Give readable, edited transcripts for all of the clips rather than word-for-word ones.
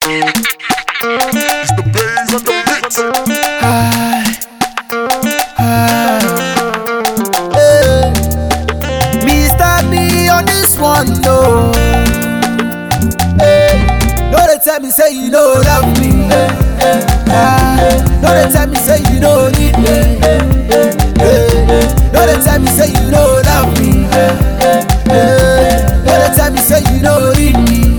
It's the bass on the beat. Mr. B on this one, no. No, they tell me say you don't love me. No, they tell me say you don't need me. No, they tell me say you don't love me. No, they tell me say you don't need me.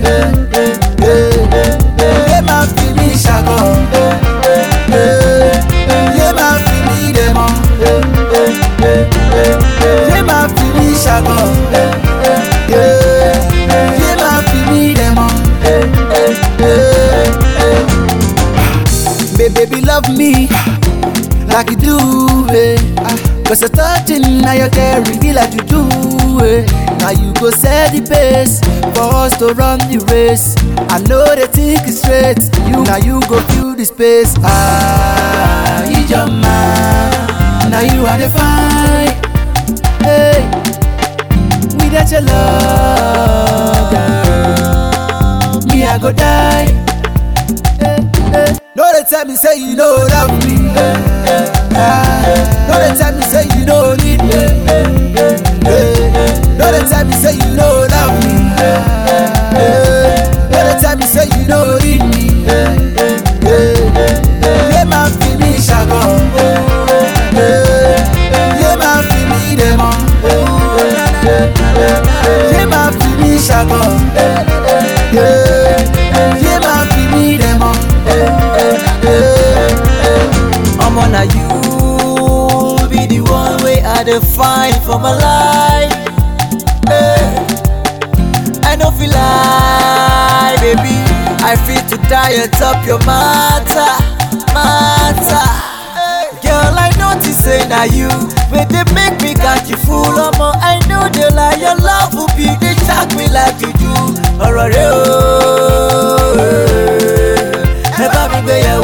Yeah, my feeling shago. Yeah, my feeling demo. Yeah, my feeling shago. Yeah, my feeling demo. Baby, love me like you do, eh. Cause I touching now you can really like you do, eh. Now you go set the pace for us to run the race. I know they think it's straight. Now you go fill the space. It's your man. Now you are the fine. Hey, without your love, girl, me I go die. No, they tell me say you don't love me. No, they tell me say you don't need me. No, they tell me say you don't love me. No, they tell me say you don't need me. Yeah, my feeling shago. Yeah, my feeling demo. Yeah, my feeling shago. Yeah, my feeling demo. Omo, na you be the one way I define for my life. I don't feel like, baby, I feel to die atop your matter. Girl, I notice say na you, but they make me catch you fool. Omo, I know they lie, your love will be, they shock me like you do. Alright, never be better.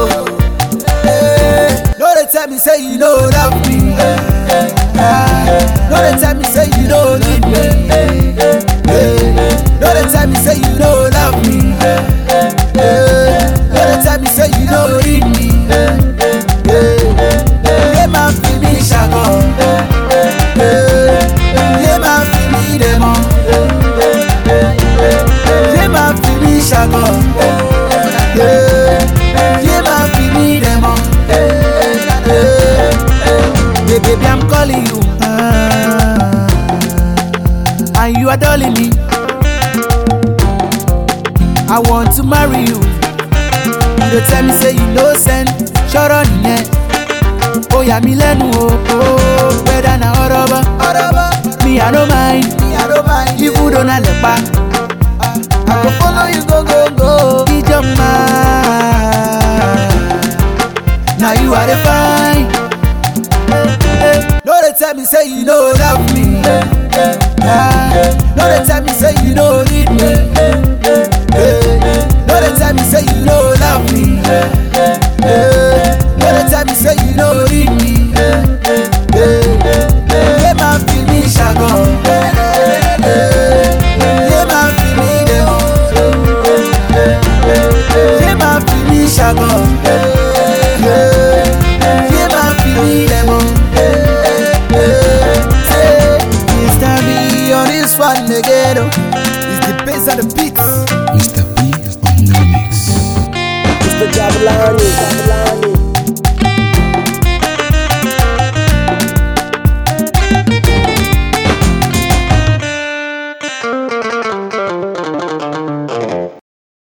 No, they tell me say you don't love me. No, they tell me say you don't need me. No, they tell me say you don't love me. No, they tell me say you don't need me. Yeah, my feeling shago. Yeah, my feeling demo. Yeah, my feeling shago. Yeah, my feeling demo. Baby, I'm calling you, and you are darling me. I want to marry you. You don't tell me say you no send. Shut on it. Oh yeah, me lenu oh, better na oroba. Me I don't mind. You don't have the back. I go follow you, go. It's your man. Now you are the fine. No, they tell me say you don't love me. No, they tell me say you don't need me. No, they tell me say you don't love me. No, they tell me say you don't need me. Yeah, my feeling shago. Yeah, my feeling demo. Yeah, my feeling shago. Yeah, my feeling demo. Mr. B on this one again. It's the bass of the beats. Mr. B on the mix. Mr. Jabalani.